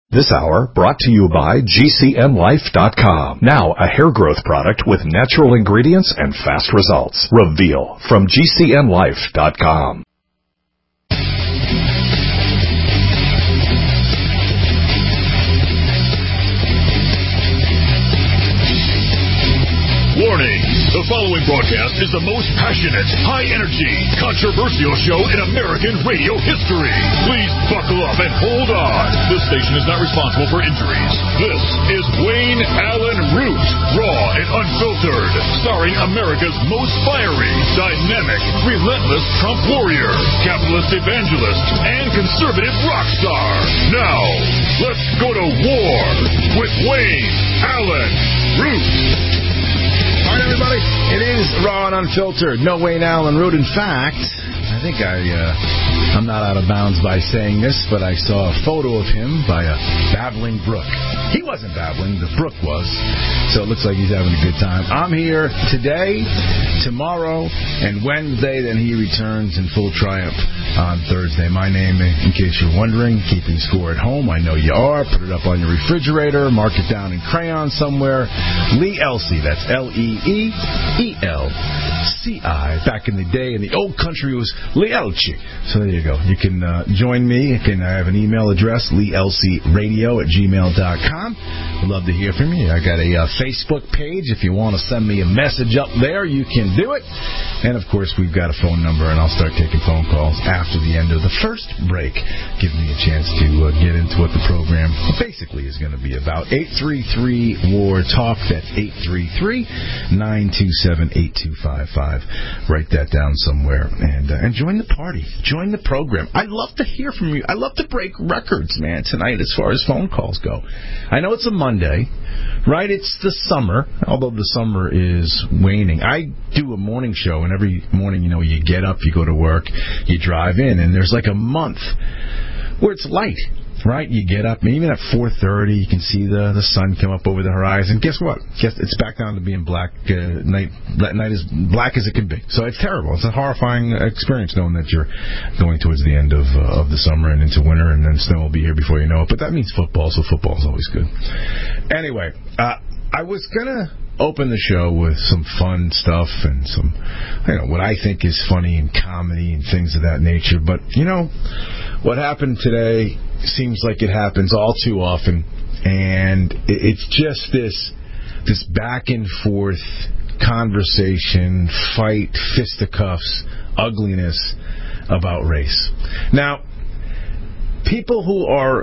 This hour brought to you by GCNLife.com. Now a hair growth product with natural ingredients and fast results. Reveal from GCNLife.com. Warning! The following broadcast is the most passionate, high-energy, controversial show in American radio history. Please buckle up and hold on. This station is not responsible for injuries. This is Wayne Allen Root, raw and unfiltered, starring America's most fiery, dynamic, relentless Trump warrior, capitalist evangelist, and conservative rock star. Now, let's go to war with Wayne Allen Root. All right, everybody, it is Raw and Unfiltered. No Wayne Allen Root. In fact, I think I'm not out of bounds by saying this, but I saw a photo of him by a babbling brook. He wasn't babbling, the brook was, so it looks like he's having a good time. I'm here today, tomorrow, and Wednesday, then he returns in full triumph on Thursday. My name, in case you're wondering, keeping score at home, I know you are, put it up on your refrigerator, mark it down in crayon somewhere, Lee Elci, that's Leeelci. Back in the day, in the old country, it was Lee Elci. So there you go. You can join me. I have an email address, leelcradio@gmail.com. I'd love to hear from you. I got a Facebook page. If you want to send me a message up there, you can do it. And, of course, we've got a phone number, and I'll start taking phone calls after the end of the first break. Give me a chance to get into what the program basically is going to be about. 833-WAR-TALK. That's 833-927-8255. Write that down somewhere and join the party. Join the program. I'd love to hear from you. I love to break records, man, tonight as far as phone calls go. I know it's a Monday, right? It's the summer, although the summer is waning. I do a morning show, and every morning, you get up, you go to work, you drive in, and there's like a month where it's light. Right, you get up, and even at 4:30, you can see the sun come up over the horizon. Guess what? It's back down to being black. Night is black as it can be. So it's terrible. It's a horrifying experience knowing that you're going towards the end of the summer and into winter, and then snow will be here before you know it. But that means football, so football is always good. Anyway, I was gonna open the show with some fun stuff and some, what I think is funny and comedy and things of that nature. But, what happened today seems like it happens all too often. And it's just this back and forth conversation, fight, fisticuffs, ugliness about race. Now, people who are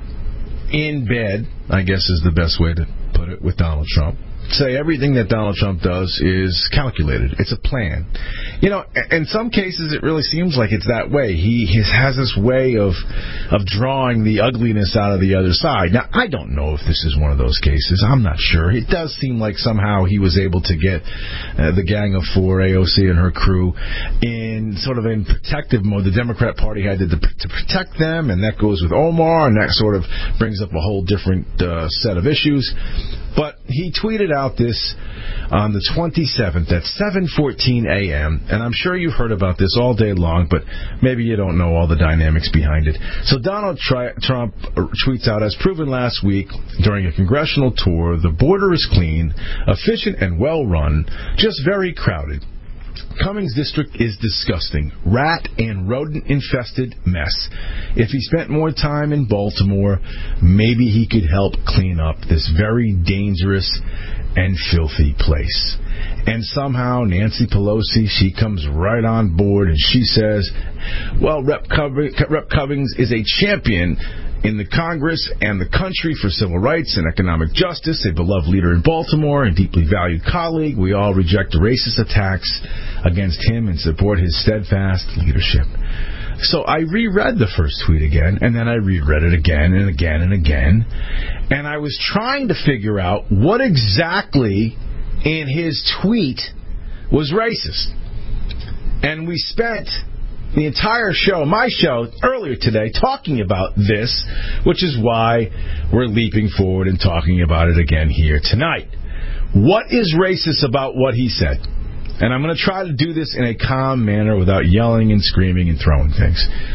in bed, I guess is the best way to put it, with Donald Trump, say everything that Donald Trump does is calculated. It's a plan. In some cases, it really seems like it's that way. He has this way of drawing the ugliness out of the other side. Now, I don't know if this is one of those cases. I'm not sure. It does seem like somehow he was able to get the Gang of Four, AOC and her crew, in protective mode. The Democrat Party had to protect them, and that goes with Omar, and that sort of brings up a whole different set of issues. But he tweeted out this on the 27th at 7:14 a.m., and I'm sure you've heard about this all day long, but maybe you don't know all the dynamics behind it. So Donald Trump tweets out, as proven last week during a congressional tour, the border is clean, efficient, and well-run, just very crowded. Cummings District is disgusting. Rat and rodent-infested mess. If he spent more time in Baltimore, maybe he could help clean up this very dangerous and filthy place. And somehow Nancy Pelosi, she comes right on board and she says, well, Rep. Cummings is a champion in the Congress and the country for civil rights and economic justice, a beloved leader in Baltimore and deeply valued colleague. We all reject racist attacks against him and support his steadfast leadership. So I reread the first tweet again, and then I reread it again and again and again, and I was trying to figure out what exactly in his tweet was racist. And we spent the entire show, my show, earlier today, talking about this, which is why we're leaping forward and talking about it again here tonight. What is racist about what he said? And I'm going to try to do this in a calm manner without yelling and screaming and throwing things.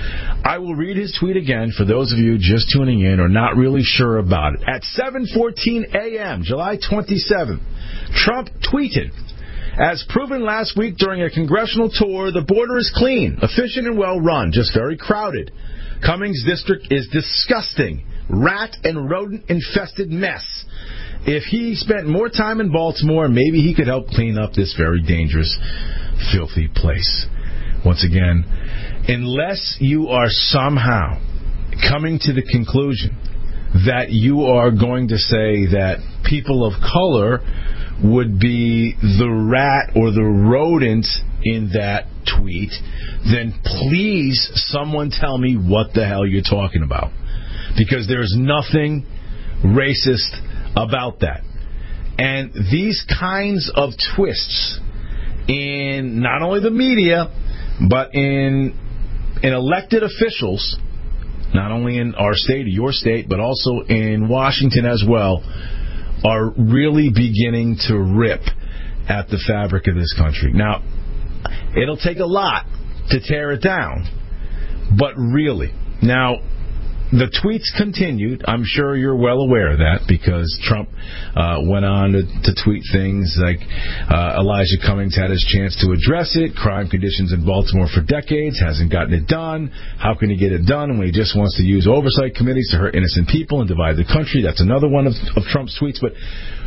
I will read his tweet again for those of you just tuning in or not really sure about it. At 7:14 a.m., July 27th, Trump tweeted, "As proven last week during a congressional tour, the border is clean, efficient, and well-run, just very crowded. Cummings District is disgusting, rat and rodent-infested mess. If he spent more time in Baltimore, maybe he could help clean up this very dangerous, filthy place." Once again, unless you are somehow coming to the conclusion that you are going to say that people of color would be the rat or the rodent in that tweet, then please someone tell me what the hell you're talking about. Because there's nothing racist about that. And these kinds of twists in not only the media, but in elected officials, not only in our state or your state, but also in Washington as well, are really beginning to rip at the fabric of this country. Now, it'll take a lot to tear it down, but really. Now, the tweets continued. I'm sure you're well aware of that because Trump went on to tweet things like Elijah Cummings had his chance to address it. Crime conditions in Baltimore for decades, hasn't gotten it done. How can he get it done when he just wants to use oversight committees to hurt innocent people and divide the country? That's another one of Trump's tweets. But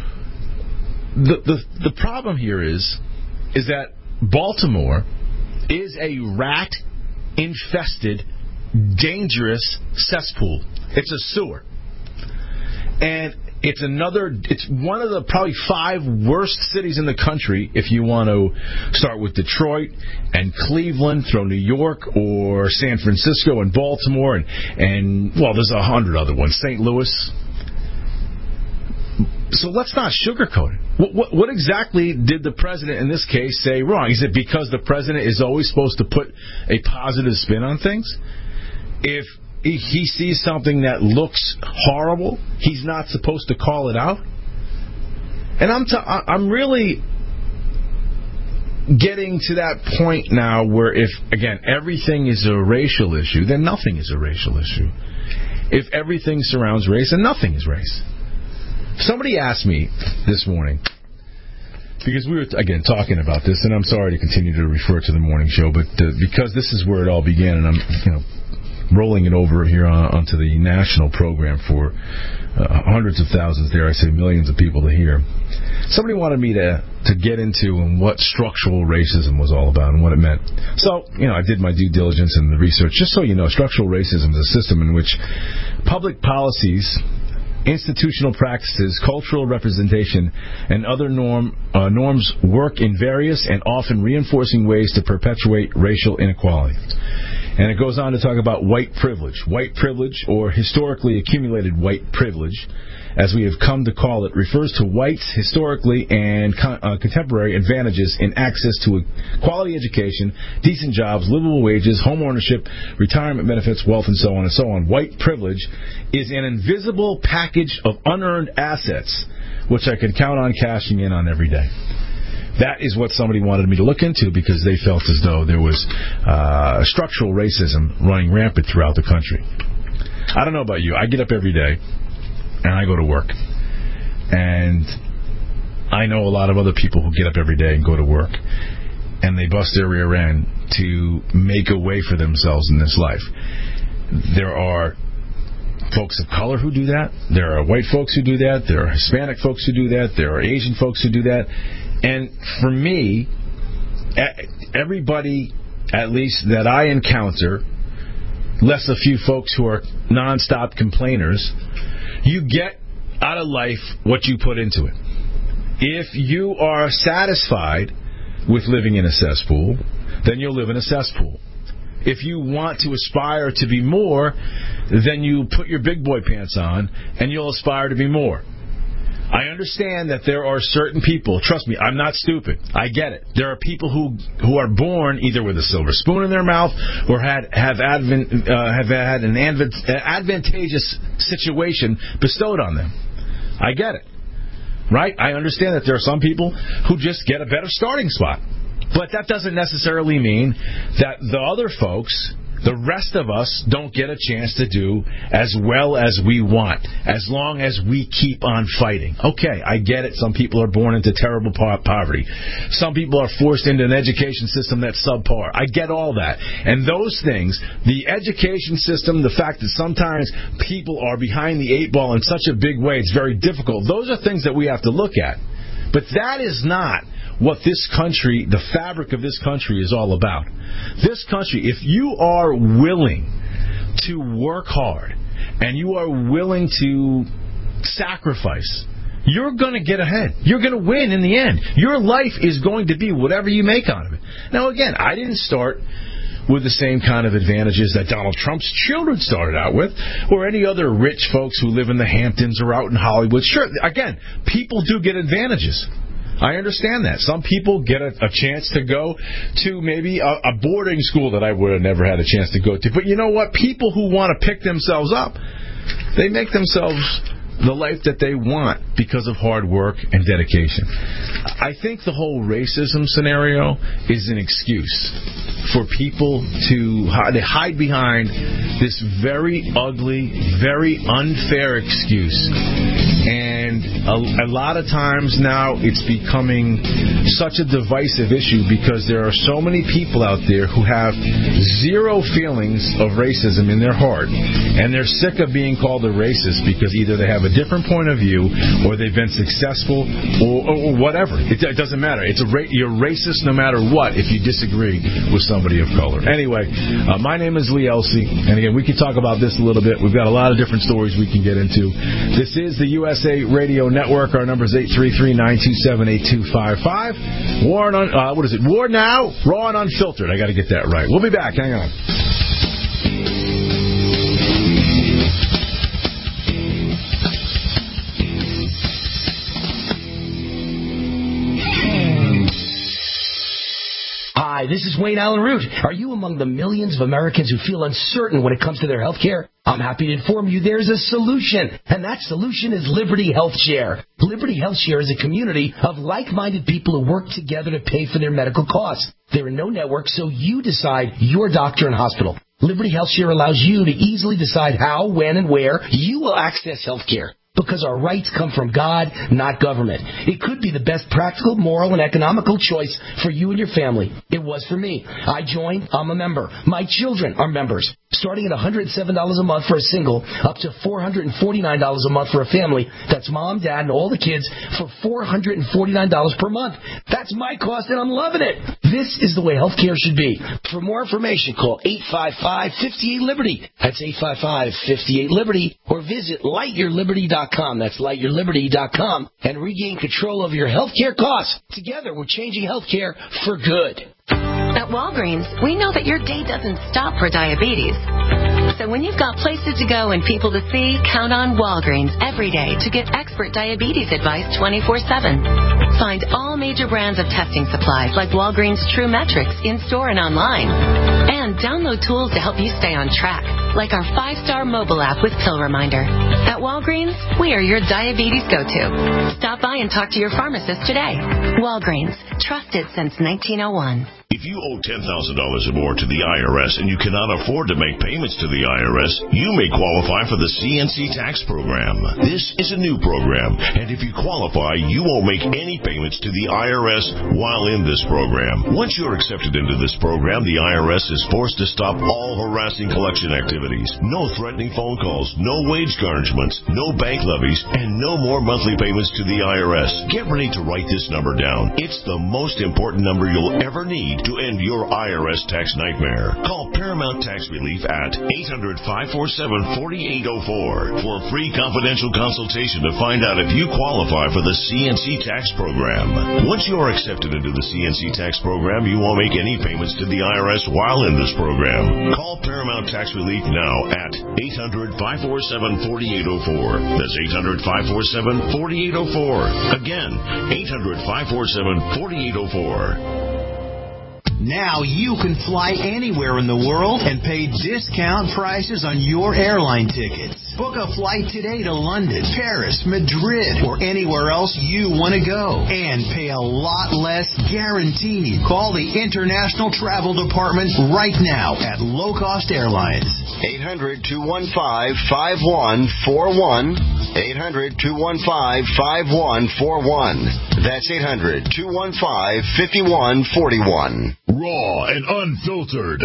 the problem here is that Baltimore is a rat-infested, dangerous cesspool. It's a sewer. And it's one of the probably 5 worst cities in the country if you want to start with Detroit and Cleveland, throw New York or San Francisco and Baltimore and well, there's 100 other ones. St. Louis. So let's not sugarcoat it. What exactly did the president in this case say wrong? Is it because the president is always supposed to put a positive spin on things? If he sees something that looks horrible, he's not supposed to call it out? And I'm really getting to that point now where if, again, everything is a racial issue, then nothing is a racial issue. If everything surrounds race, then nothing is race. Somebody asked me this morning, because we were, again, talking about this, and I'm sorry to continue to refer to the morning show, but because this is where it all began, and I'm rolling it over here onto the national program for hundreds of thousands, dare I say millions of people to hear. Somebody wanted me to get into what structural racism was all about and what it meant. So, I did my due diligence and the research. Just so you know, structural racism is a system in which public policies, institutional practices, cultural representation, and other norms work in various and often reinforcing ways to perpetuate racial inequality. And it goes on to talk about white privilege. White privilege, or historically accumulated white privilege, as we have come to call it, refers to whites' historically and contemporary advantages in access to a quality education, decent jobs, livable wages, home ownership, retirement benefits, wealth, and so on and so on. White privilege is an invisible package of unearned assets, which I can count on cashing in on every day. That is what somebody wanted me to look into because they felt as though there was structural racism running rampant throughout the country. I don't know about you. I get up every day and I go to work. And I know a lot of other people who get up every day and go to work. And they bust their rear end to make a way for themselves in this life. There are folks of color who do that. There are white folks who do that. There are Hispanic folks who do that. There are Asian folks who do that. And for me, everybody, at least that I encounter, less a few folks who are nonstop complainers, you get out of life what you put into it. If you are satisfied with living in a cesspool, then you'll live in a cesspool. If you want to aspire to be more, then you put your big boy pants on and you'll aspire to be more. I understand that there are certain people, trust me, I'm not stupid, I get it. There are people who are born either with a silver spoon in their mouth or have had an advantageous situation bestowed on them. I get it. Right? I understand that there are some people who just get a better starting spot. But that doesn't necessarily mean that the other folks The rest of us don't get a chance to do as well as we want, as long as we keep on fighting. Okay, I get it. Some people are born into terrible poverty. Some people are forced into an education system that's subpar. I get all that. And those things, the education system, the fact that sometimes people are behind the eight ball in such a big way, it's very difficult. Those are things that we have to look at. But that is not what this country, the fabric of this country is all about. This country, if you are willing to work hard and you are willing to sacrifice, you're going to get ahead. You're going to win in the end. Your life is going to be whatever you make out of it. Now, again, I didn't start with the same kind of advantages that Donald Trump's children started out with, or any other rich folks who live in the Hamptons or out in Hollywood. Sure, again, people do get advantages. I understand that. Some people get a chance to go to maybe a boarding school that I would have never had a chance to go to. But you know what? People who want to pick themselves up, they make themselves the life that they want because of hard work and dedication. I think the whole racism scenario is an excuse for people to hide behind this very ugly, very unfair excuse. And a lot of times now it's becoming such a divisive issue because there are so many people out there who have zero feelings of racism in their heart, and they're sick of being called a racist because either they have a different point of view or they've been successful or whatever. It doesn't matter. You're racist no matter what if you disagree with somebody of color. Anyway, my name is Lee Elsey, and again, we can talk about this a little bit. We've got a lot of different stories we can get into. This is the USA Radio Network. Our number is 833-927-8255. War Now? Raw and Unfiltered. I got to get that right. We'll be back. Hang on. Hi, this is Wayne Allen Root. Are you among the millions of Americans who feel uncertain when it comes to their health care? I'm happy to inform you there's a solution, and that solution is Liberty Health Share. Liberty Health Share is a community of like-minded people who work together to pay for their medical costs. There are no networks, so you decide your doctor and hospital. Liberty Health Share allows you to easily decide how, when, and where you will access health care. Because our rights come from God, not government. It could be the best practical, moral, and economical choice for you and your family. It was for me. I joined. I'm a member. My children are members. Starting at $107 a month for a single, up to $449 a month for a family. That's mom, dad, and all the kids for $449 per month. That's my cost, and I'm loving it. This is the way healthcare should be. For more information, call 855-58-LIBERTY. That's 855-58-LIBERTY. Or visit lightyourliberty.com. That's lightyourliberty.com. And regain control of your healthcare costs. Together, we're changing healthcare for good. At Walgreens, we know that your day doesn't stop for diabetes. So when you've got places to go and people to see, count on Walgreens every day to get expert diabetes advice 24/7. Find all major brands of testing supplies like Walgreens True Metrics in-store and online. And download tools to help you stay on track, like our 5-star mobile app with Pill Reminder. At Walgreens, we are your diabetes go-to. Stop by and talk to your pharmacist today. Walgreens, trusted since 1901. If you owe $10,000 or more to the IRS and you cannot afford to make payments to the IRS, you may qualify for the CNC tax program. This is a new program, and if you qualify, you won't make any payments to the IRS while in this program. Once you're accepted into this program, the IRS is forced to stop all harassing collection activities. No threatening phone calls, no wage garnishments, no bank levies, and no more monthly payments to the IRS. Get ready to write this number down. It's the most important number you'll ever need to end your IRS tax nightmare. Call Paramount Tax Relief at 800-547-4804 for a free confidential consultation to find out if you qualify for the CNC tax program. Once you are accepted into the CNC tax program, you won't make any payments to the IRS while in this program. Call Paramount Tax Relief now at 800-547-4804. That's 800-547-4804. Again, 800-547-4804. Now you can fly anywhere in the world and pay discount prices on your airline tickets. Book a flight today to London, Paris, Madrid, or anywhere else you want to go. And pay a lot less guaranteed. Call the International Travel Department right now at Low Cost Airlines. 800-215-5141. 800-215-5141. That's 800-215-5141. Raw and unfiltered.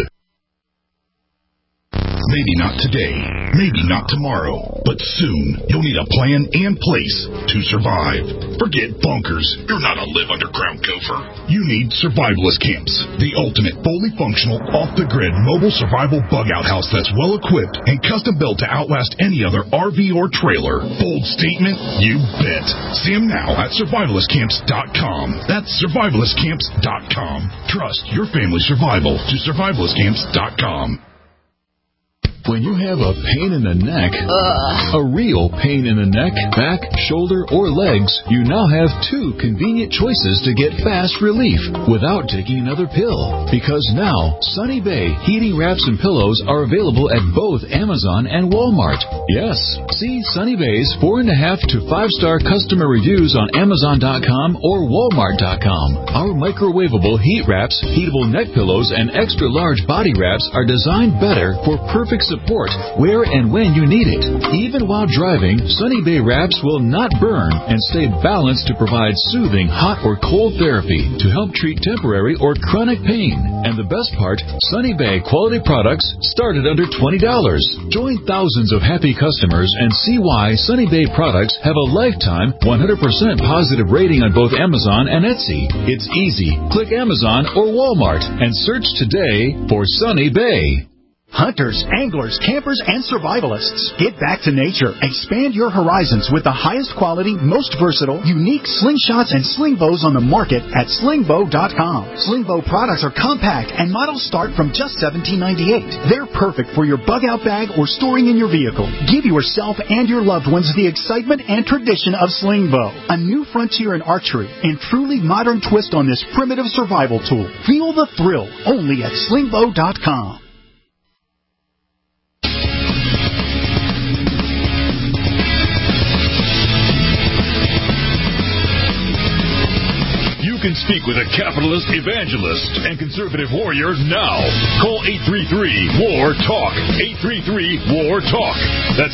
Maybe not today, maybe not tomorrow, but soon you'll need a plan and place to survive. Forget bunkers. You're not a live underground gopher. You need survivalist camps, the ultimate fully functional, off-the-grid mobile survival bug-out house that's well-equipped and custom-built to outlast any other RV or trailer. Bold statement? You bet. See them now at survivalistcamps.com. That's survivalistcamps.com. Trust your family's survival to survivalistcamps.com. When you have a pain in the neck, a real pain in the neck, back, shoulder, or legs, you now have two convenient choices to get fast relief without taking another pill. Because now, Sunny Bay heating wraps and pillows are available at both Amazon and Walmart. Yes, see Sunny Bay's 4.5 to 5-star customer reviews on Amazon.com or Walmart.com. Our microwavable heat wraps, heatable neck pillows, and extra large body wraps are designed better for perfect support where and when you need it. Even while driving, Sunny Bay wraps will not burn and stay balanced to provide soothing hot or cold therapy to help treat temporary or chronic pain. And the best part, Sunny Bay quality products start at under $20. Join thousands of happy customers and see why Sunny Bay products have a lifetime 100% positive rating on both Amazon and Etsy. It's easy. Click Amazon or Walmart and search today for Sunny Bay. Hunters, anglers, campers, and survivalists. Get back to nature. Expand your horizons with the highest quality, most versatile, unique slingshots and sling bows on the market at slingbow.com. Slingbow products are compact and models start from just $17.98. They're perfect for your bug-out bag or storing in your vehicle. Give yourself and your loved ones the excitement and tradition of Slingbow, a new frontier in archery and truly modern twist on this primitive survival tool. Feel the thrill only at slingbow.com. You can speak with a capitalist, evangelist, and conservative warrior now. Call 833-WAR-TALK. 833-WAR-TALK. That's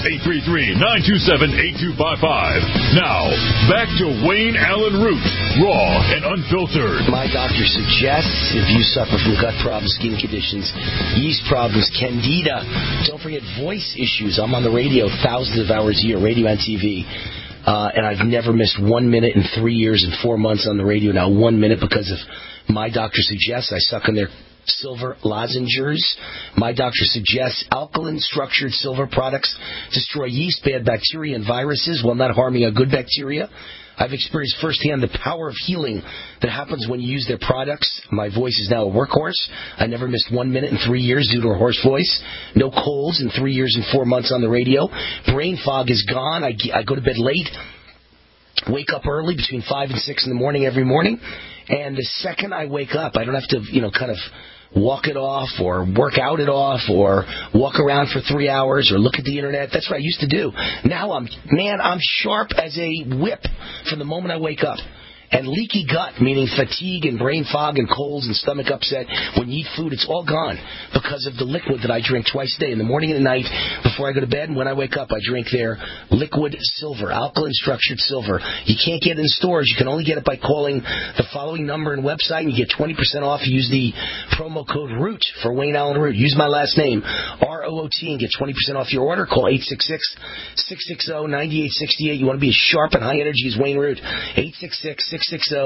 833-927-8255. Now, back to Wayne Allen Root, raw and unfiltered. My doctor suggests if you suffer from gut problems, skin conditions, yeast problems, candida, don't forget voice issues. I'm on the radio thousands of hours a year, radio and TV. And I've never missed 1 minute in 3 years and 4 months on the radio. Now 1 minute because of My Doctor Suggests. I suck on their silver lozenges. My Doctor Suggests alkaline structured silver products destroy yeast, bad bacteria, and viruses while not harming a good bacteria. I've experienced firsthand the power of healing that happens when you use their products. My voice is now a workhorse. I never missed 1 minute in 3 years due to a hoarse voice. No colds in 3 years and 4 months on the radio. Brain fog is gone. I go to bed late, wake up early between 5 and 6 in the morning every morning. And the second I wake up, I don't have to, kind of walk it off or work out it off or walk around for 3 hours or look at the internet. That's what I used to do. Now I'm sharp as a whip from the moment I wake up. And leaky gut, meaning fatigue and brain fog and colds and stomach upset when you eat food, it's all gone because of the liquid that I drink twice a day, in the morning and at night, before I go to bed. And when I wake up, I drink their liquid silver, alkaline structured silver. You can't get it in stores. You can only get it by calling the following number and website, and you get 20% off. You use the promo code ROOT for Wayne Allen Root. Use my last name, ROOT, and get 20% off your order. Call 866-660-9868. You want to be as sharp and high energy as Wayne Root. 866-660-9868,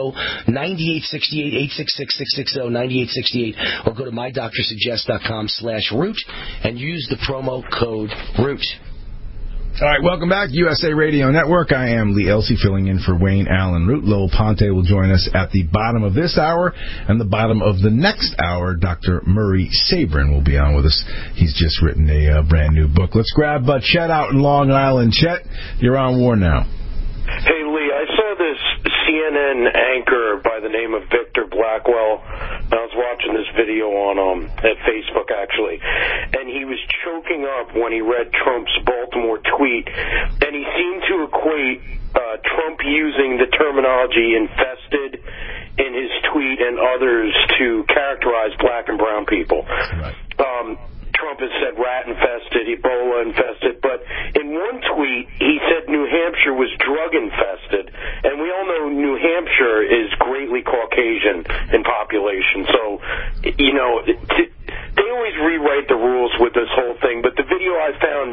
866-660-9868, or go to mydoctorsuggest.com/root and use the promo code ROOT. All right, welcome back, USA Radio Network. I am Lee Elsey filling in for Wayne Allen Root. Lowell Ponte will join us at the bottom of this hour, and the bottom of the next hour, Dr. Murray Sabrin will be on with us. He's just written a brand new book. Let's grab Chet out in Long Island. Chet, you're on War Now. Hey, Lee, I saw this CNN anchor by the name of Victor Blackwell I was watching this video on at Facebook, actually, and he was choking up when he read Trump's Baltimore tweet, and he seemed to equate Trump using the terminology infested in his tweet and others to characterize black and brown people. Right. Trump has said rat-infested, Ebola-infested, but in one tweet he said New Hampshire was drug-infested, and we all know New Hampshire is greatly Caucasian in population, so, you know, they always rewrite the rules with this whole thing, but the video I found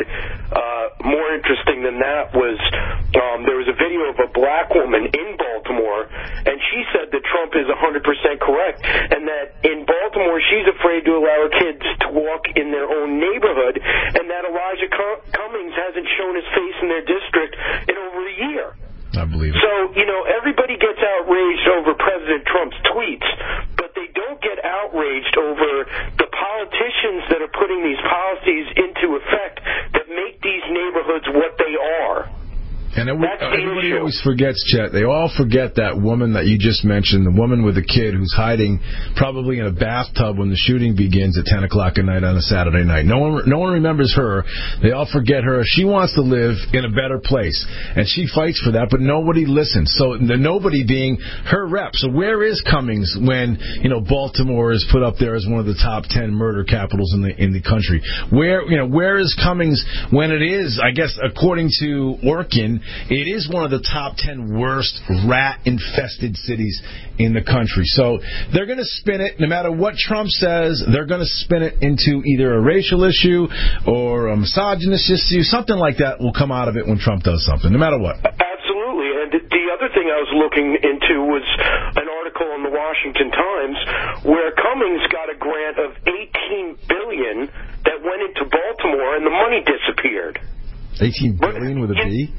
more interesting than that was there was a video of a black woman in Baltimore, and she said that Trump is 100% correct, and that in Baltimore she's afraid to allow her kids to walk in their own neighborhood, and that Elijah Cummings hasn't shown his face in their district in over a year. I believe it. So, you know, everybody gets outraged over President Trump's tweets, but they don't get outraged over the politicians that are putting these policies into effect that make these neighborhoods what they are. And everybody always forgets, Chet. They all forget that woman that you just mentioned, the woman with the kid who's hiding probably in a bathtub when the shooting begins at 10 o'clock at night on a Saturday night. No one remembers her. They all forget her. She wants to live in a better place, and she fights for that, but nobody listens. So the nobody being her rep. So where is Cummings when, you know, Baltimore is put up there as one of the top 10 murder capitals in the country? Where is Cummings when it is, I guess, according to Orkin, it is one of the top 10 worst rat-infested cities in the country. So they're going to spin it, no matter what Trump says, they're going to spin it into either a racial issue or a misogynist issue. Something like that will come out of it when Trump does something, no matter what. Absolutely. And the other thing I was looking into was an article in the Washington Times where Cummings got a grant of $18 billion that went into Baltimore, and the money disappeared. $18 billion with a B?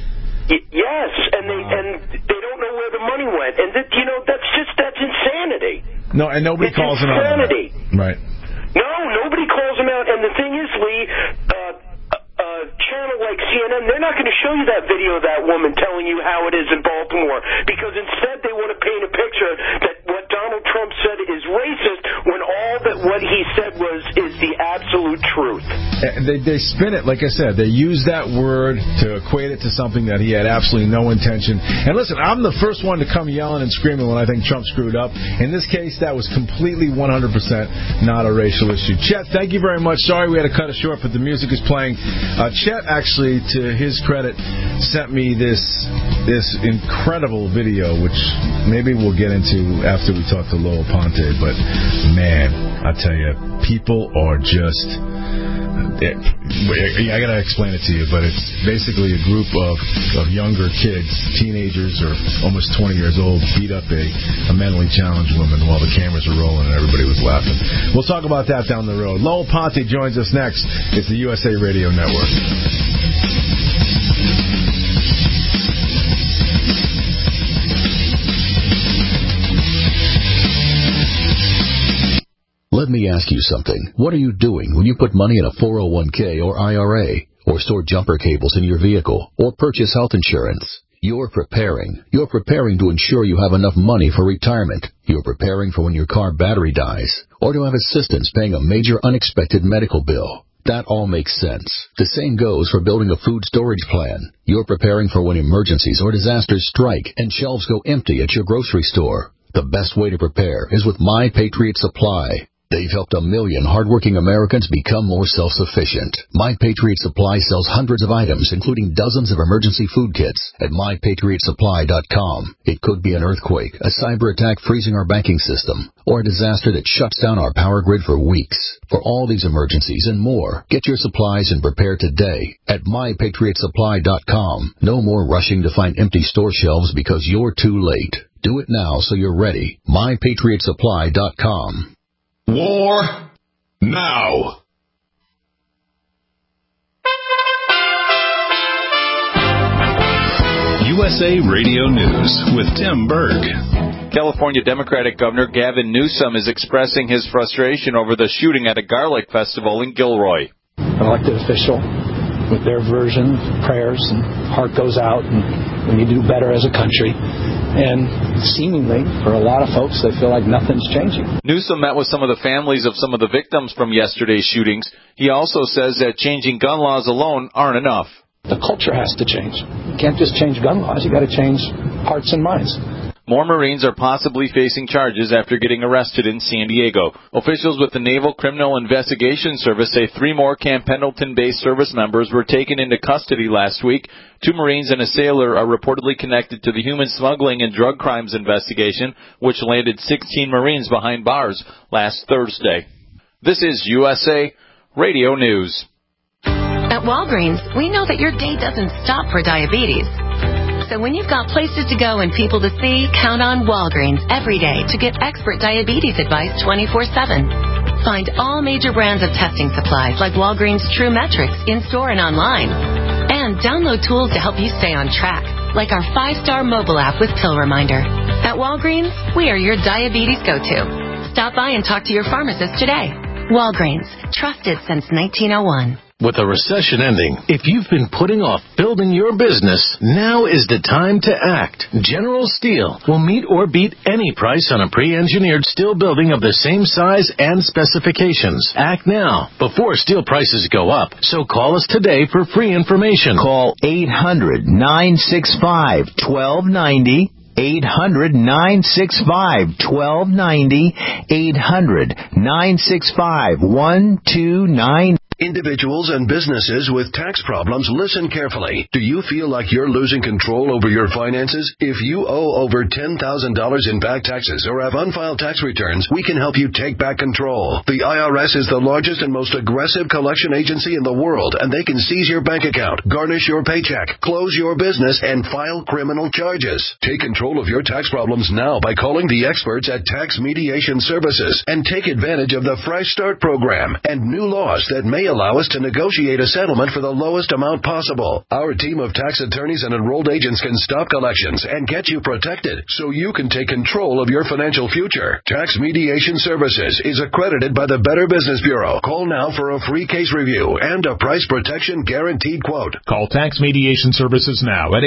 Yes, and they don't know where the money went, and that's insanity. No, and nobody calls him out. Insanity. Right. No, nobody calls him out. And the thing is, Lee, a channel like CNN, they're not going to show you that video of that woman telling you how it is in Baltimore, because instead they want to paint a picture that what Donald Trump said is racist when all that what he said is the absolute truth. They spin it, like I said, they use that word to equate it to something that he had absolutely no intention. And listen, I'm the first one to come yelling and screaming when I think Trump screwed up. In this case, that was completely 100% not a racial issue. Chet, thank you very much. Sorry we had to cut it short, but the music is playing. Chet, actually, to his credit, sent me this incredible video, which maybe we'll get into after we talk to Lowell Ponte. But, man, I tell you, people are just... I got to explain it to you, but it's basically a group of younger kids, teenagers or almost 20 years old, beat up a mentally challenged woman while the cameras were rolling and everybody was laughing. We'll talk about that down the road. Lowell Ponte joins us next. It's the USA Radio Network. Let me ask you something. What are you doing when you put money in a 401k or IRA, or store jumper cables in your vehicle, or purchase health insurance? You're preparing. You're preparing to ensure you have enough money for retirement. You're preparing for when your car battery dies, or to have assistance paying a major unexpected medical bill. That all makes sense. The same goes for building a food storage plan. You're preparing for when emergencies or disasters strike and shelves go empty at your grocery store. The best way to prepare is with My Patriot Supply. They've helped 1 million hardworking Americans become more self-sufficient. My Patriot Supply sells hundreds of items, including dozens of emergency food kits at MyPatriotSupply.com. It could be an earthquake, a cyber attack freezing our banking system, or a disaster that shuts down our power grid for weeks. For all these emergencies and more, get your supplies and prepare today at MyPatriotSupply.com. No more rushing to find empty store shelves because you're too late. Do it now so you're ready. MyPatriotSupply.com. War now. USA Radio News with Tim Berg. California Democratic Governor Gavin Newsom is expressing his frustration over the shooting at a garlic festival in Gilroy. An elected official with their version, prayers, and heart goes out, and we need to do better as a country. And seemingly, for a lot of folks, they feel like nothing's changing. Newsom met with some of the families of some of the victims from yesterday's shootings. He also says that changing gun laws alone aren't enough. The culture has to change. You can't just change gun laws. You got to change hearts and minds. More Marines are possibly facing charges after getting arrested in San Diego. Officials with the Naval Criminal Investigation Service say 3 more Camp Pendleton-based service members were taken into custody last week. 2 Marines and a sailor are reportedly connected to the human smuggling and drug crimes investigation, which landed 16 Marines behind bars last Thursday. This is USA Radio News. At Walgreens, we know that your day doesn't stop for diabetes. So when you've got places to go and people to see, count on Walgreens every day to get expert diabetes advice 24/7. Find all major brands of testing supplies like Walgreens True Metrics in-store and online. And download tools to help you stay on track, like our 5-star mobile app with Pill Reminder. At Walgreens, we are your diabetes go-to. Stop by and talk to your pharmacist today. Walgreens, trusted since 1901. With the recession ending, if you've been putting off building your business, now is the time to act. General Steel will meet or beat any price on a pre-engineered steel building of the same size and specifications. Act now, before steel prices go up. So call us today for free information. Call 800-965-1290. 800-965-1290. 800-965-1290. Individuals and businesses with tax problems, listen carefully. Do you feel like you're losing control over your finances? If you owe over $10,000 in back taxes or have unfiled tax returns, we can help you take back control. The IRS is the largest and most aggressive collection agency in the world, and they can seize your bank account, garnish your paycheck, close your business, and file criminal charges. Take control of your tax problems now by calling the experts at Tax Mediation Services and take advantage of the Fresh Start program and new laws that may allow us to negotiate a settlement for the lowest amount possible. Our team of tax attorneys and enrolled agents can stop collections and get you protected so you can take control of your financial future. Tax Mediation Services is accredited by the Better Business Bureau. Call now for a free case review and a price protection guaranteed quote. Call Tax Mediation Services now at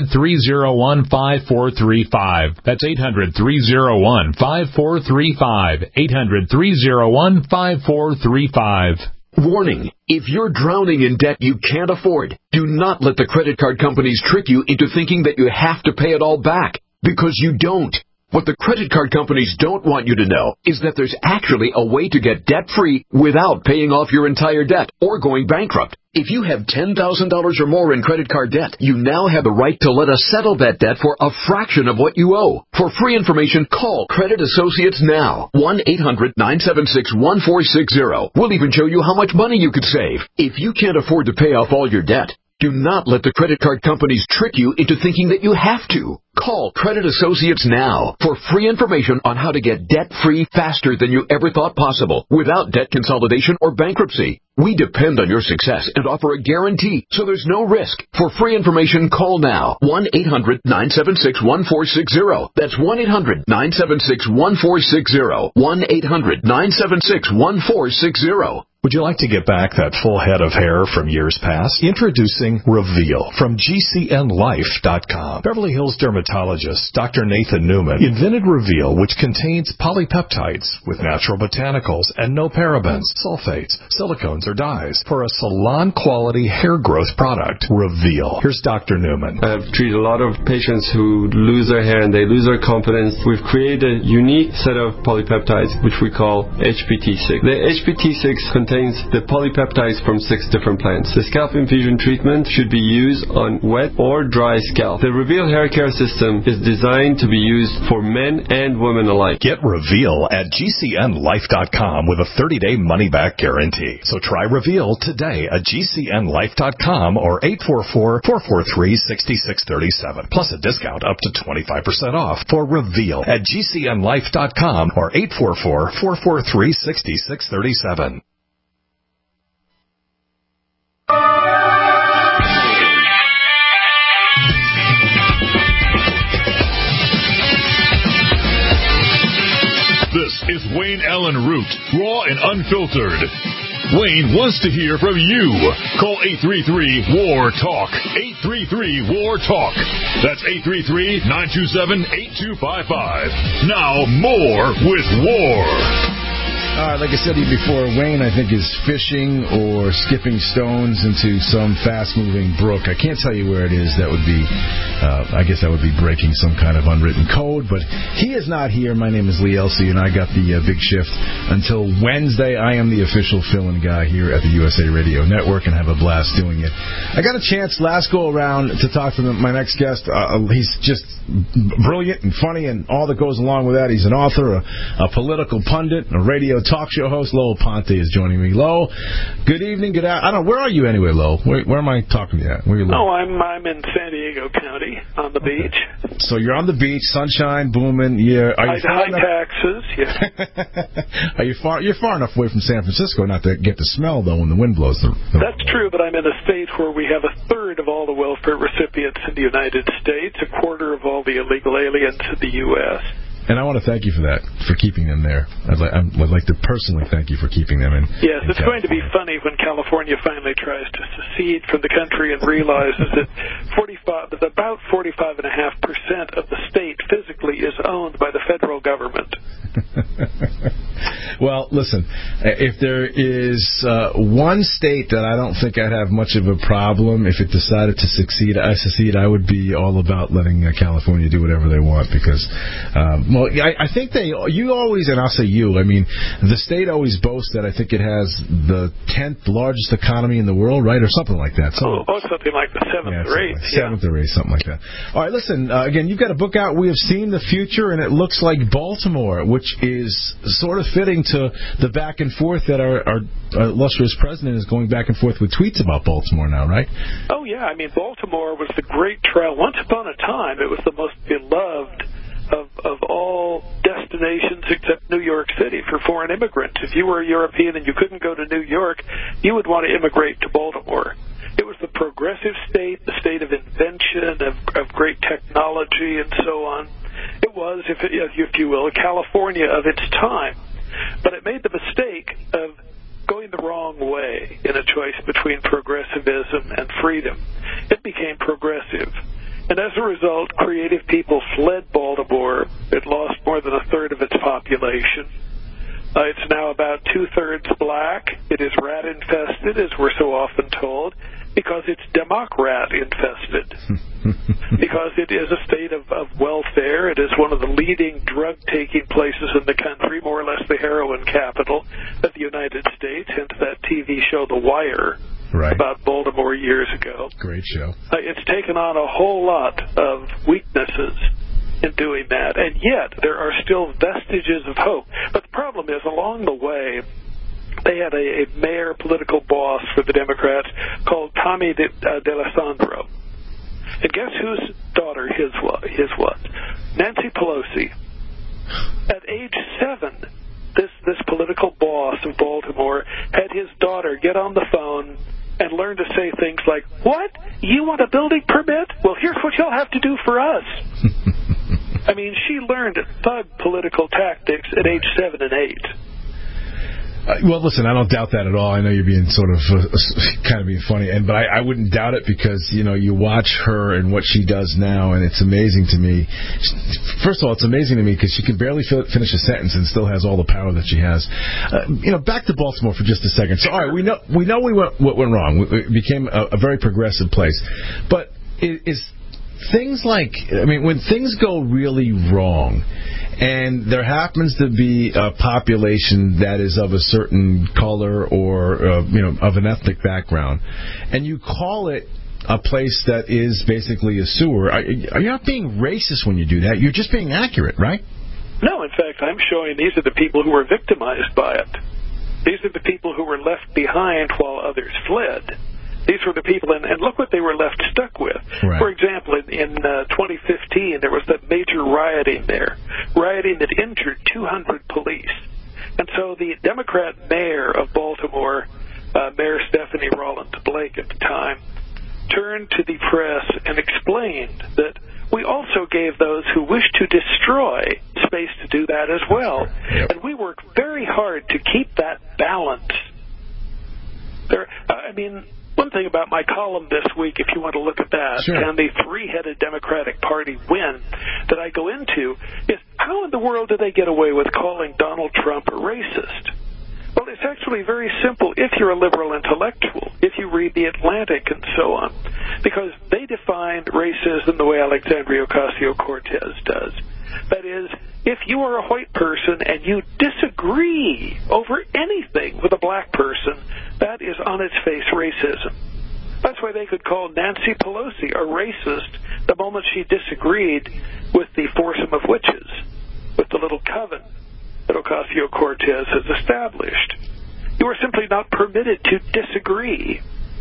800-301-5435. That's 800-301-5435. 800-301-5435. Warning, if you're drowning in debt you can't afford, do not let the credit card companies trick you into thinking that you have to pay it all back, because you don't. What the credit card companies don't want you to know is that there's actually a way to get debt-free without paying off your entire debt or going bankrupt. If you have $10,000 or more in credit card debt, you now have the right to let us settle that debt for a fraction of what you owe. For free information, call Credit Associates now. 1-800-976-1460. We'll even show you how much money you could save. If you can't afford to pay off all your debt, do not let the credit card companies trick you into thinking that you have to. Call Credit Associates now for free information on how to get debt-free faster than you ever thought possible without debt consolidation or bankruptcy. We depend on your success and offer a guarantee, so there's no risk. For free information, call now. 1-800-976-1460. That's 1-800-976-1460. 1-800-976-1460. Would you like to get back that full head of hair from years past? Introducing Reveal from GCNLife.com. Beverly Hills dermatologist Dr. Nathan Newman invented Reveal, which contains polypeptides with natural botanicals and no parabens, sulfates, silicones, or dyes for a salon-quality hair growth product. Reveal. Here's Dr. Newman. I've treated a lot of patients who lose their hair and they lose their confidence. We've created a unique set of polypeptides, which we call HPT6. The HPT6 contains the polypeptides from 6 different plants. The scalp infusion treatment should be used on wet or dry scalp. The Reveal hair care system is designed to be used for men and women alike. Get Reveal at GCNLife.com with a 30-day money-back guarantee. So try Reveal today at GCNLife.com or 844-443-6637. Plus a discount up to 25% off for Reveal at GCNLife.com or 844-443-6637. This is Wayne Allen Root, raw and unfiltered. Wayne wants to hear from you. Call 833-WAR-TALK. 833-WAR-TALK. That's 833-927-8255. Now more with War. Like I said to you before, Wayne, I think, is fishing or skipping stones into some fast-moving brook. I can't tell you where it is. That would be, I guess that would be breaking some kind of unwritten code. But he is not here. My name is Lee Elsey, and I got the big shift until Wednesday. I am the official fill-in guy here at the USA Radio Network and have a blast doing it. I got a chance last go-around to talk to my next guest. He's just brilliant and funny and all that goes along with that. He's an author, a political pundit, a radio talk show host. Lowell Ponte is joining me. Lowell, good evening. Good out. I don't know, where are you anyway, Lowell? Where am I talking to you at? Where you living? Oh, I'm in San Diego County on the beach. So you're on the beach, sunshine booming. Yeah. High taxes. Yeah. You're far enough away from San Francisco not to get the smell though when the wind blows. That's true, but I'm in a state where we have a third of all the welfare recipients in the United States, a quarter of all the illegal aliens in the U.S. And I want to thank you for that, for keeping them there. I'd like to personally thank you for keeping them in. Yes, it's going to be funny when California finally tries to secede from the country and realizes that about 45.5% of the state physically is owned by the federal government. Well, listen, if there is one state that I don't think I'd have much of a problem if it decided to secede, I would be all about letting California do whatever they want because, I think you always, and I'll say you, I mean, the state always boasts that I think it has the 10th largest economy in the world, right, or something like that. So, something like the 7th or 8th. Yeah. 7th or 8th, something like that. All right, listen, again, you've got a book out, We Have Seen the Future, and it looks like Baltimore, which is sort of fitting to the back and forth that our illustrious president is going back and forth with tweets about Baltimore now, right? Oh, yeah. I mean, Baltimore was the great trial. Once upon a time, it was the most beloved of all destinations except New York City for foreign immigrants. If you were a European and you couldn't go to New York, you would want to immigrate to Baltimore. It was the progressive state, the state of invention, of great technology, and so on. It was, if you will, a California of its time. But it made the mistake of going the wrong way in a choice between progressivism and freedom. It became progressive. And as a result, creative people fled Baltimore. It lost more than a third of its population. It's now about 2/3 black. It is rat-infested, as we're so often told, because it's Democrat-infested. Because it is a state of welfare. It is one of the leading drug-taking places in the country, more or less the heroin capital of the United States, hence that TV show The Wire. Right. About Baltimore years ago. Great show. It's taken on a whole lot of weaknesses in doing that, and yet there are still vestiges of hope. But the problem is, along the way, they had a mayor, political boss for the Democrats called Tommy D'Alessandro. And guess whose daughter his was? Nancy Pelosi. At age 7, this political boss of Baltimore had his daughter get on the phone and learn to say things like, "What? You want a building permit? Well, here's what you'll have to do for us." I mean, she learned thug political tactics at age 7 and 8. Well, listen, I don't doubt that at all. I know you're being sort of kind of being funny, but I wouldn't doubt it because, you watch her and what she does now, and it's amazing to me. First of all, it's amazing to me because she can barely finish a sentence and still has all the power that she has. Back to Baltimore for just a second. So, all right, we know what went wrong. It became a very progressive place. But is things like, when things go really wrong, and there happens to be a population that is of a certain color or of an ethnic background, and you call it a place that is basically a sewer, are you not being racist when you do that? You're just being accurate, right? No, in fact, I'm showing these are the people who were victimized by it. These are the people who were left behind while others fled. These were the people, and look what they were left stuck with. Right. For example, in 2015, there was that major rioting there, rioting that injured 200 police. And so the Democrat mayor of Baltimore, Mayor Stephanie Rawlins Blake at the time, turned to the press and explained that we also gave those who wish to destroy space to do that as well. Yep. And we work very hard to keep that balance mean, one thing about my column this week, if you want to look at that, Sure. and the three-headed Democratic Party win that I go into, is how in the world do they get away with calling Donald Trump a racist? Well, it's actually very simple if you're a liberal intellectual, if you read The Atlantic and so on, because they define racism the way Alexandria Ocasio-Cortez does. That is, if you are a white person and you disagree over anything with a black person, that is on its face racism. That's why they could call Nancy Pelosi a racist the moment she disagreed with the foursome of witches, with the little coven that Ocasio-Cortez has established. You are simply not permitted to disagree.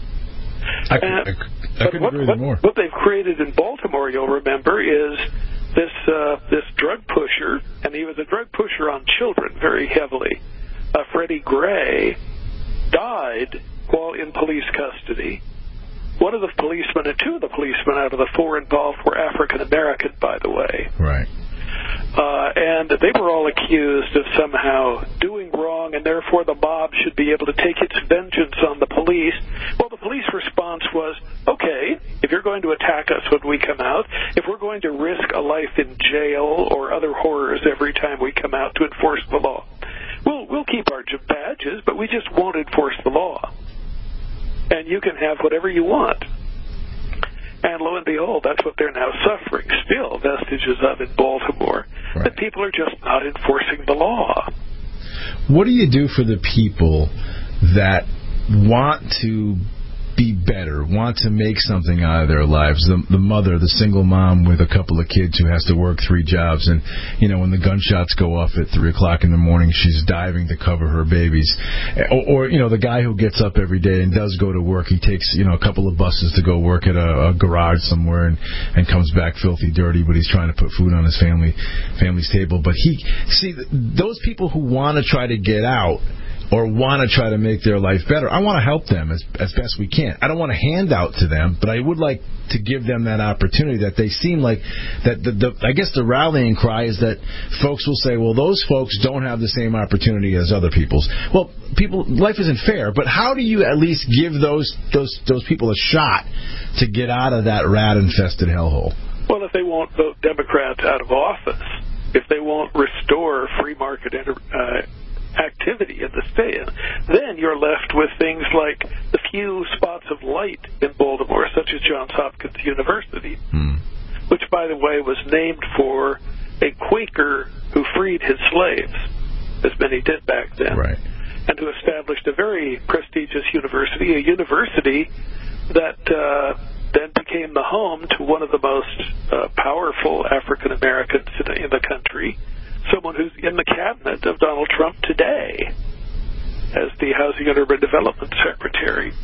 I couldn't agree with you more. What they've created in Baltimore, you'll remember, is this drug pusher, and he was a drug pusher on children very heavily. Freddie Gray died while in police custody. One of the policemen and two of the policemen out of the four involved were African American, by the way. Right. And they were all accused of somehow doing wrong, and therefore the mob should be able to take its vengeance on the police. Well, the police response was, okay, if you're going to attack us when we come out, if we're going to risk a life in jail or other horrors every time we come out to enforce the law, we'll keep our badges, but we just won't enforce the law. And you can have whatever you want. And lo and behold, that's what they're now suffering, still vestiges of in Baltimore, right. That people are just not enforcing the law. What do you do for the people that want to be better, want to make something out of their lives? The mother, the single mom with a couple of kids who has to work 3 jobs, and when the gunshots go off at 3 o'clock in the morning, she's diving to cover her babies. Or the guy who gets up every day and does go to work. He takes a couple of buses to go work at a garage somewhere and comes back filthy dirty, but he's trying to put food on his family's table. But those people who want to try to get out or want to try to make their life better, I want to help them as best we can. I don't want to hand out to them, but I would like to give them that opportunity. That they seem like that. I guess the rallying cry is that folks will say, well, those folks don't have the same opportunity as other people's. Well, life isn't fair, but how do you at least give those people a shot to get out of that rat-infested hellhole? Well, if they won't vote Democrats out of office, if they won't restore free market activity in the state, then you're left with things like the few spots of light in Baltimore, such as Johns Hopkins University, which, by the way, was named for a Quaker who freed his slaves, as many did back then, right. And who established a very prestigious university, a university that then became the home to one of the most powerful African Americans in the country, someone who's in the cabinet of Donald Trump today as the Housing and Urban Development Secretary.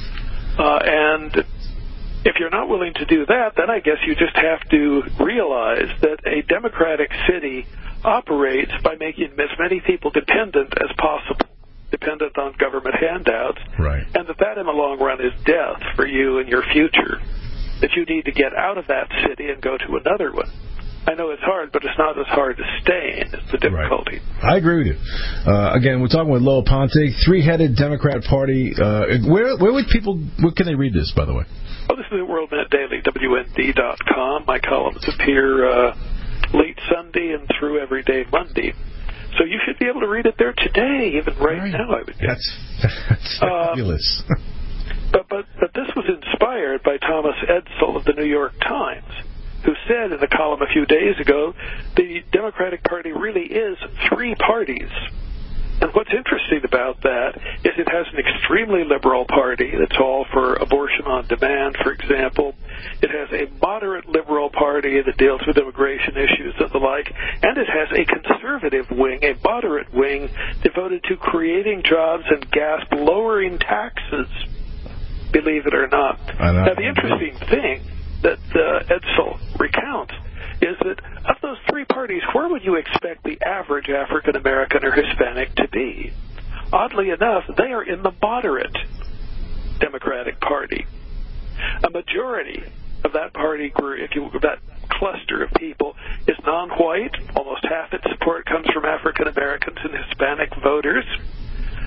And if you're not willing to do that, then I guess you just have to realize that a democratic city operates by making as many people dependent as possible, dependent on government handouts, right. And that in the long run is death for you and your future, that you need to get out of that city and go to another one. I know it's hard, but it's not as hard as staying. It's the difficulty. Right. I agree with you. Again, we're talking with Lowell Ponte, three-headed Democrat Party. Where can they read this, by the way? Oh, this is at WorldNet Daily, WND.com. My columns appear late Sunday and through every day Monday. So you should be able to read it there today, even right now, I would guess. That's fabulous. But this was inspired by Thomas Edsall of the New York Times, who said in a column a few days ago, the Democratic Party really is 3 parties. And what's interesting about that is it has an extremely liberal party that's all for abortion on demand, for example. It has a moderate liberal party that deals with immigration issues and the like. And it has a conservative wing, a moderate wing, devoted to creating jobs and lowering taxes, believe it or not. Now, the interesting thing that Edsall recounts is that of those 3 parties, where would you expect the average African American or Hispanic to be? Oddly enough, they are in the moderate Democratic Party. A majority of that party group, that cluster of people, is non-white. Almost half its support comes from African Americans and Hispanic voters.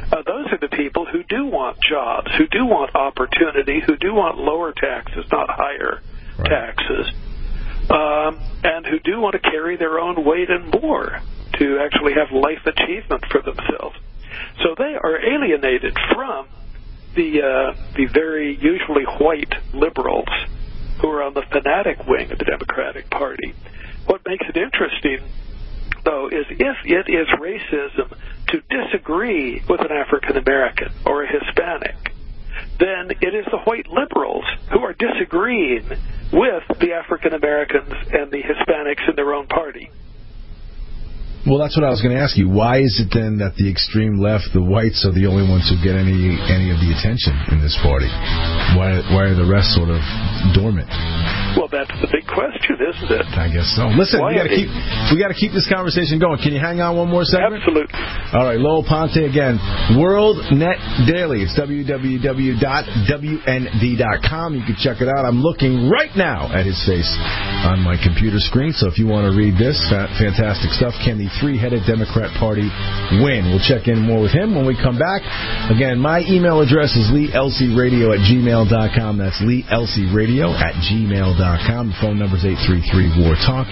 those are the people who do want jobs, who do want opportunity, who do want lower taxes, not higher taxes, and who do want to carry their own weight and more to actually have life achievement for themselves. So they are alienated from the very usually white liberals who are on the fanatic wing of the Democratic Party. What makes it interesting, though, is if it is racism to disagree with an African American or a Hispanic, then it is the white liberals who are disagreeing with the African Americans and the Hispanics in their own party. Well, that's what I was going to ask you. Why is it then that the extreme left, the whites, are the only ones who get any of the attention in this party? Why are the rest sort of dormant? Well, that's the big question, isn't it? I guess so. Listen, we got to keep this conversation going. Can you hang on one more segment? Absolutely. All right, Lowell Ponte again. World Net Daily. It's www.wnd.com. You can check it out. I'm looking right now at his face on my computer screen. So if you want to read this, fantastic stuff. Can the three-headed Democrat Party win? We'll check in more with him when we come back. Again, my email address is leelcradio@gmail.com. That's leelcradio@gmail.com. The phone number is 833-WAR-TALK,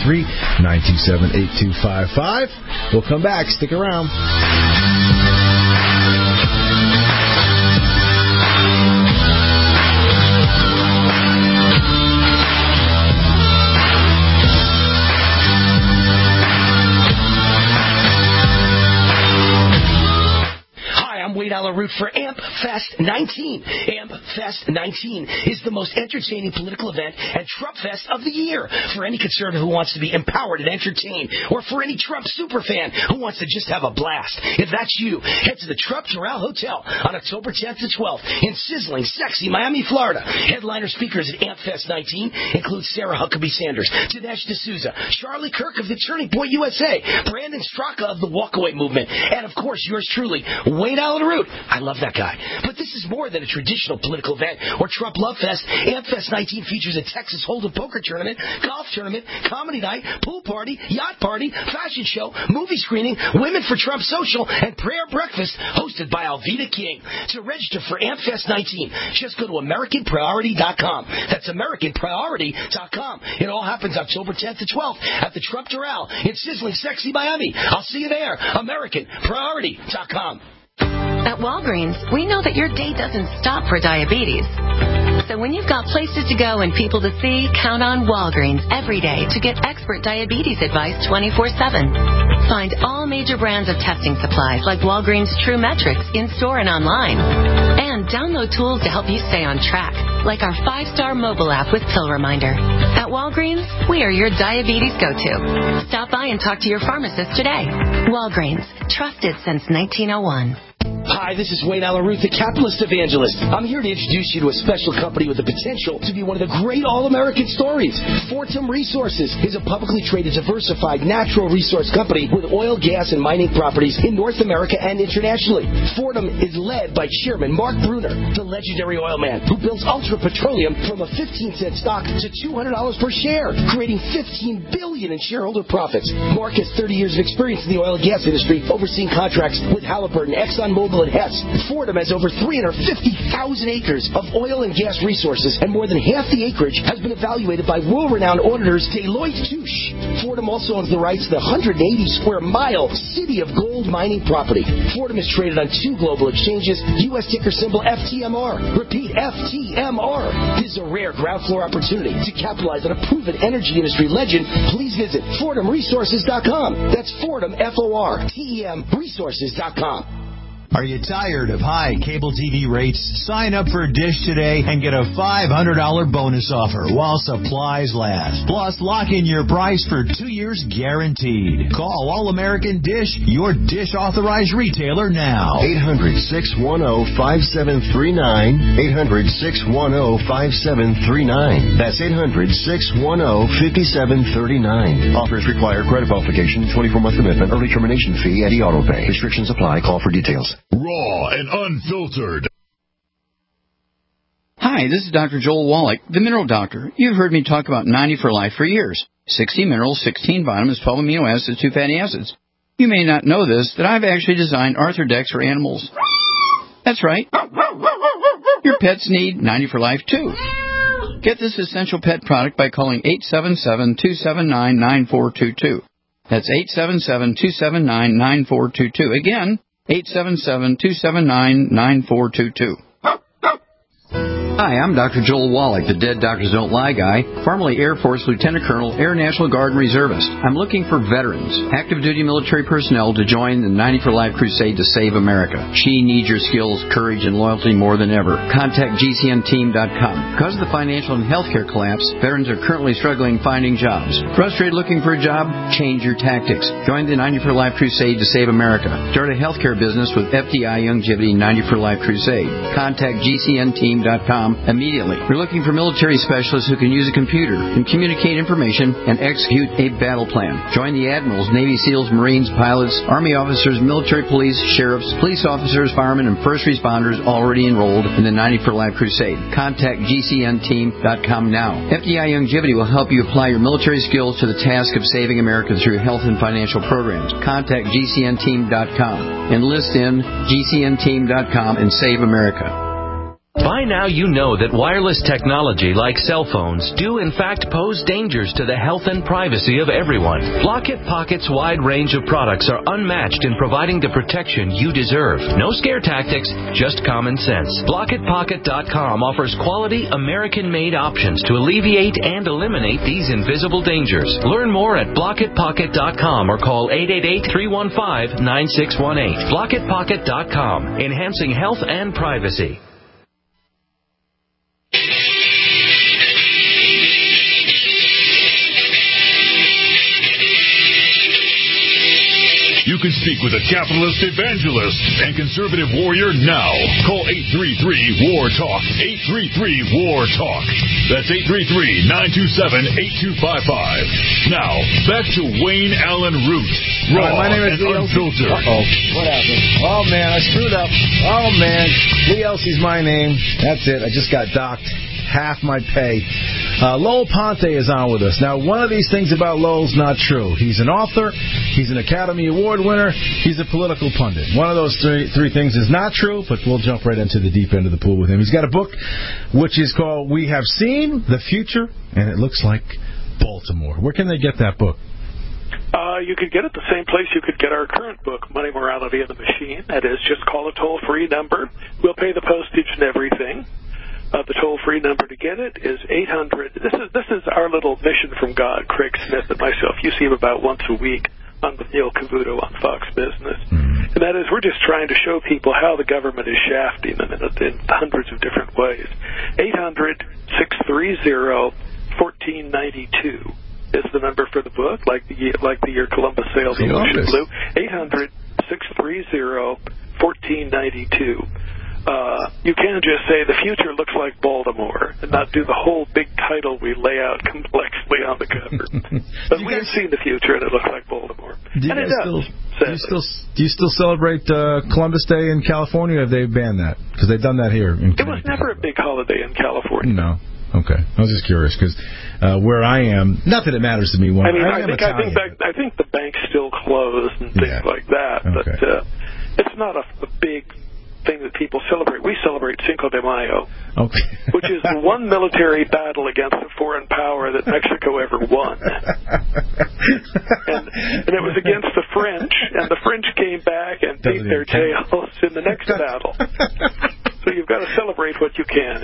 833-927-8255. We'll come back. Stick around. Wade Allen Root for AMP Fest 19. AMP Fest 19 is the most entertaining political event and Trump Fest of the year for any conservative who wants to be empowered and entertained, or for any Trump superfan who wants to just have a blast. If that's you, head to the Trump Doral Hotel on October 10th to 12th in sizzling, sexy Miami, Florida. Headliner speakers at AMP Fest 19 include Sarah Huckabee Sanders, Dinesh D'Souza, Charlie Kirk of the Turning Point USA, Brandon Straka of the Walkaway Movement, and of course yours truly, Wade Allen Root. I love that guy. But this is more than a traditional political event or Trump Love Fest. AMP Fest 19 features a Texas Hold'em poker tournament, golf tournament, comedy night, pool party, yacht party, fashion show, movie screening, Women for Trump Social, and prayer breakfast hosted by Alveda King. To register for AMP Fest 19, just go to AmericanPriority.com. That's AmericanPriority.com. It all happens October 10th to 12th at the Trump Doral in sizzling, sexy Miami. I'll see you there. AmericanPriority.com. At Walgreens, we know that your day doesn't stop for diabetes. So when you've got places to go and people to see, count on Walgreens every day to get expert diabetes advice 24/7. Find all major brands of testing supplies like Walgreens True Metrics in-store and online. And download tools to help you stay on track, like our 5-star mobile app with Pill Reminder. At Walgreens, we are your diabetes go-to. Stop by and talk to your pharmacist today. Walgreens, trusted since 1901. Hi, this is Wayne Allen Root, the capitalist evangelist. I'm here to introduce you to a special company with the potential to be one of the great all-American stories. Fortum Resources is a publicly traded, diversified natural resource company with oil, gas, and mining properties in North America and internationally. Fortum is led by Chairman Mark Bruner, the legendary oil man who builds Ultra Petroleum from a 15-cent stock to $200 per share, creating $15 billion in shareholder profits. Mark has 30 years of experience in the oil and gas industry, overseeing contracts with Halliburton, ExxonMobil, and Hess. Fortum has over 350,000 acres of oil and gas resources, and more than half the acreage has been evaluated by world-renowned auditors Deloitte Touche. Fortum also owns the rights to the 180-square-mile City of Gold mining property. Fortum is traded on 2 global exchanges, U.S. ticker symbol FTMR. Repeat, FTMR. This is a rare ground floor opportunity to capitalize on a proven energy industry legend. Please visit FortumResources.com. That's Fortum, F-O-R-T-E-M, Resources.com. Are you tired of high cable TV rates? Sign up for Dish today and get a $500 bonus offer while supplies last. Plus, lock in your price for 2 years guaranteed. Call All American Dish, your Dish authorized retailer now. 800-610-5739. 800-610-5739. That's 800-610-5739. Offers require credit qualification, 24-month commitment, early termination fee, and auto pay. Restrictions apply. Call for details. Raw and unfiltered. Hi, this is Dr. Joel Wallach, the Mineral Doctor. You've heard me talk about 90 for Life for years. 60 minerals, 16 vitamins, 12 amino acids, 2 fatty acids. You may not know this, that I've actually designed Arthrodex for animals. That's right. Your pets need 90 for Life, too. Get this essential pet product by calling 877-279-9422. That's 877-279-9422. Again, 877-279-9422. Hi, I'm Dr. Joel Wallach, the Dead Doctors Don't Lie guy, formerly Air Force Lieutenant Colonel, Air National Guard and Reservist. I'm looking for veterans, active duty military personnel to join the 90 for Life crusade to save America. She needs your skills, courage, and loyalty more than ever. Contact GCNteam.com. Because of the financial and healthcare collapse, veterans are currently struggling finding jobs. Frustrated looking for a job? Change your tactics. Join the 90 for Life crusade to save America. Start a healthcare business with FDI Youngevity 90 for Life crusade. Contact GCNteam.com immediately. We're looking for military specialists who can use a computer and communicate information and execute a battle plan. Join the admirals, Navy SEALs, Marines, pilots, Army officers, military police, sheriffs, police officers, firemen, and first responders already enrolled in the 90 for Life crusade. Contact GCNteam.com now. FDI Youngevity will help you apply your military skills to the task of saving America through health and financial programs. Contact GCNteam.com. Enlist in GCNteam.com and save America. By now you know that wireless technology like cell phones do in fact pose dangers to the health and privacy of everyone. Blockit Pocket's wide range of products are unmatched in providing the protection you deserve. No scare tactics, just common sense. BlockitPocket.com offers quality American-made options to alleviate and eliminate these invisible dangers. Learn more at BlockitPocket.com or call 888-315-9618. BlockitPocket.com, enhancing health and privacy. You can speak with a capitalist evangelist and conservative warrior now. Call 833-WAR-TALK. 833-WAR-TALK. That's 833-927-8255. Now, back to Wayne Allen Root. Raw my name is and unfiltered. Uh-oh. What happened? Oh, man, I screwed up. Oh, man. Lee Elsey's my name. That's it. I just got docked. Half my pay. Lowell Ponte is on with us. Now, one of these things about Lowell's not true. He's an author. He's an Academy Award winner. He's a political pundit. One of those three things is not true, but we'll jump right into the deep end of the pool with him. He's got a book which is called We Have Seen the Future, and it looks like Baltimore. Where can they get that book? You could get it the same place you could get our current book, Money, Morality, and the Machine. That is, just call a toll-free number. We'll pay the postage and everything. The toll-free number to get it is 800. This is our little mission from God, Craig Smith and myself. You see him about once a week on with Neil Cavuto on Fox Business. And that is, we're just trying to show people how the government is shafting them in hundreds of different ways. 800-630-1492 is the number for the book, like the year Columbus sailed the ocean blue. 800-630-1492. You can just say the future looks like Baltimore and not do the whole big title we lay out complexly on the cover. But we have seen the future and it looks like Baltimore. Do you still celebrate Columbus Day in California, or have they banned that? Because they've done that here. It was never a big holiday in California. No. Okay. I was just curious because where I am, not that it matters to me. I think the bank's still closed and things like that, but it's not a big thing that people celebrate. We celebrate Cinco de Mayo, which is the one military battle against a foreign power that Mexico ever won. and it was against the French, and the French came back and beat their tails in the next battle. So you've got to celebrate what you can.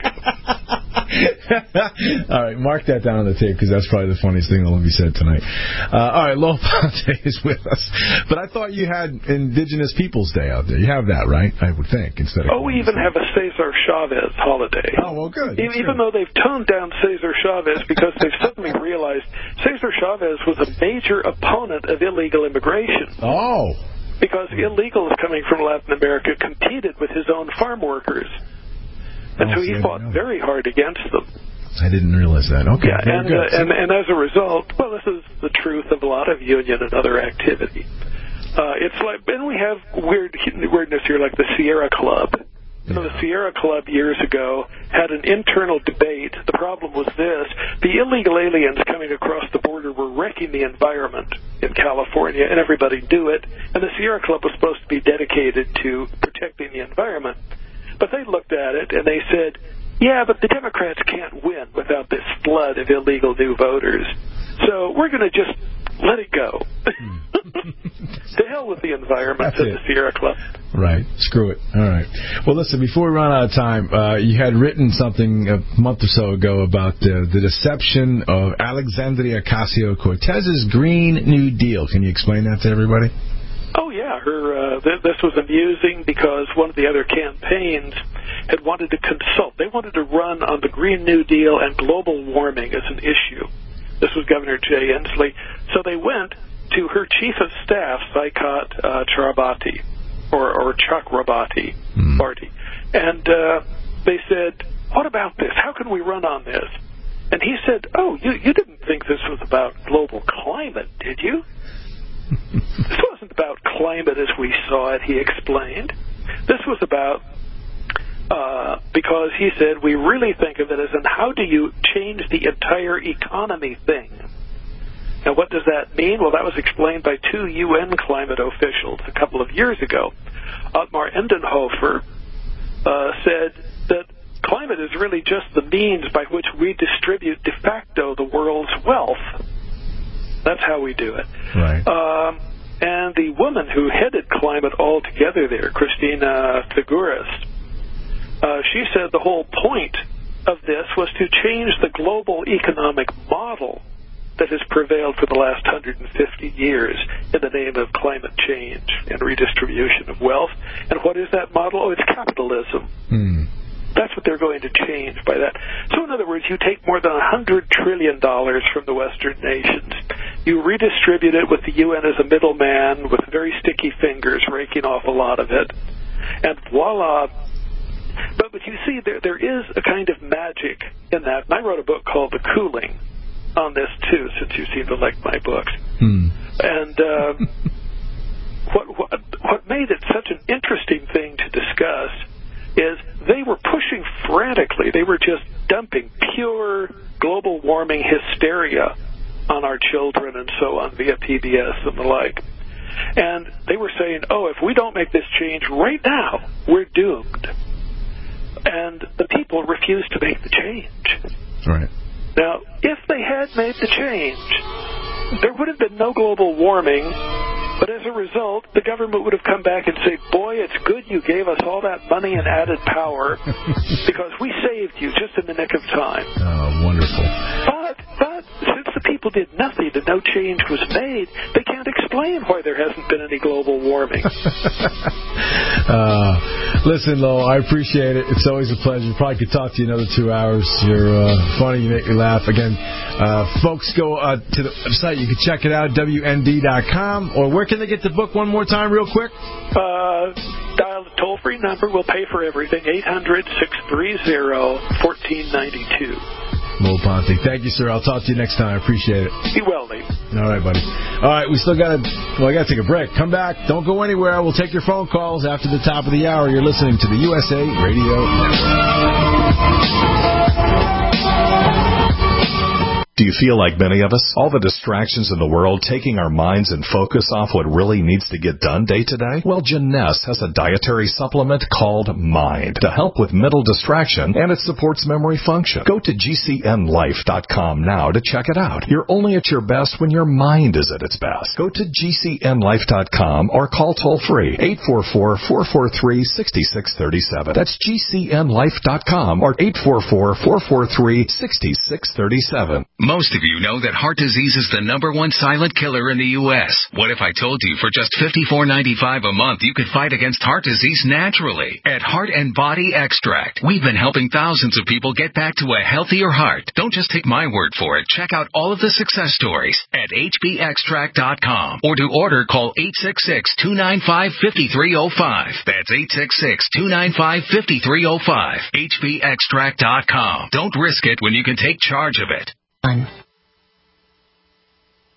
All right, mark that down on the tape because that's probably the funniest thing that will be said tonight. All right, Lowell Ponte is with us. But I thought you had Indigenous Peoples Day out there. You have that, right? I would think. We even have a Cesar Chavez holiday. Oh, well, good. Even though they've toned down Cesar Chavez because they've suddenly realized Cesar Chavez was a major opponent of illegal immigration. Oh. Because illegals coming from Latin America competed with his own farm workers. And so he fought very hard against them. I didn't realize that. Okay. Yeah, and as a result, well, this is the truth of a lot of union and other activity. It's like, and we have weirdness here, like the Sierra Club. So the Sierra Club years ago had an internal debate. The problem was this: the illegal aliens coming across the border were wrecking the environment in California, and everybody knew it. And the Sierra Club was supposed to be dedicated to protecting the environment. But they looked at it and they said, yeah, but the Democrats can't win without this flood of illegal new voters. So we're going to just let it go. To hell with the environment, said the Sierra Club. Right. Screw it. All right. Well, listen, before we run out of time, you had written something a month or so ago about the deception of Alexandria Ocasio-Cortez's Green New Deal. Can you explain that to everybody? Oh, yeah. This was amusing because one of the other campaigns had wanted to consult. They wanted to run on the Green New Deal and global warming as an issue. This was Governor Jay Inslee. So they went to her chief of staff, Saikat Chakrabarti, or Chakrabarti, and they said, what about this? How can we run on this? And he said, oh, you didn't think this was about global climate, did you? This wasn't about climate as we saw it, he explained. This was about, because he said, we really think of it as in how do you change the entire economy thing? Now, what does that mean? Well, that was explained by two UN climate officials a couple of years ago. Otmar Endenhofer said that climate is really just the means by which we distribute de facto the world's wealth. That's how we do it. Right. And the woman who headed climate altogether there, Christina Figueres, she said the whole point of this was to change the global economic model that has prevailed for the last 150 years in the name of climate change and redistribution of wealth. And what is that model? Oh, it's capitalism. That's what they're going to change by that. So in other words, you take more than $100 trillion from the Western nations, you redistribute it with the UN as a middleman with very sticky fingers raking off a lot of it, and voila. But you see, there is a kind of magic in that. And I wrote a book called The Cooling on this, too, since you seem to like my books. And what made it such an interesting thing to discuss is they were pushing frantically. They were just dumping pure global warming hysteria on our children and so on via PBS and the like. And they were saying, oh, if we don't make this change right now, we're doomed. And the people refused to make the change. Right. Now, if they had made the change, there would have been no global warming, but as a result, the government would have come back and said, boy, it's good you gave us all that money and added power, because we saved you just in the nick of time. Oh, wonderful. But since the people did nothing and no change was made, they can't explain why there hasn't been any global warming. Listen, Lowell, I appreciate it. It's always a pleasure. Probably could talk to you another 2 hours. You're funny. You make me laugh. Again, folks, go to the website. You can check it out, WND.com. Or where can they get the book one more time real quick? Dial the toll-free number. We'll pay for everything, 800-630-1492. Lowell Ponte. Thank you, sir. I'll talk to you next time. I appreciate it. Be well, Lee. All right, buddy. All right, we still got to... Well, I got to take a break. Come back. Don't go anywhere. We'll take your phone calls after the top of the hour. You're listening to the USA Radio Network. Do you feel like many of us? All the distractions in the world taking our minds and focus off what really needs to get done day to day? Well, Jeunesse has a dietary supplement called Mind to help with mental distraction, and it supports memory function. Go to GCNLife.com now to check it out. You're only at your best when your mind is at its best. Go to GCNLife.com or call toll-free 844-443-6637. That's GCNLife.com or 844-443-6637. Most of you know that heart disease is the #1 silent killer in the U.S. What if I told you for just $54.95 a month you could fight against heart disease naturally? At Heart and Body Extract, we've been helping thousands of people get back to a healthier heart. Don't just take my word for it. Check out all of the success stories at hbextract.com. Or to order, call 866-295-5305. That's 866-295-5305. hbextract.com. Don't risk it when you can take charge of it.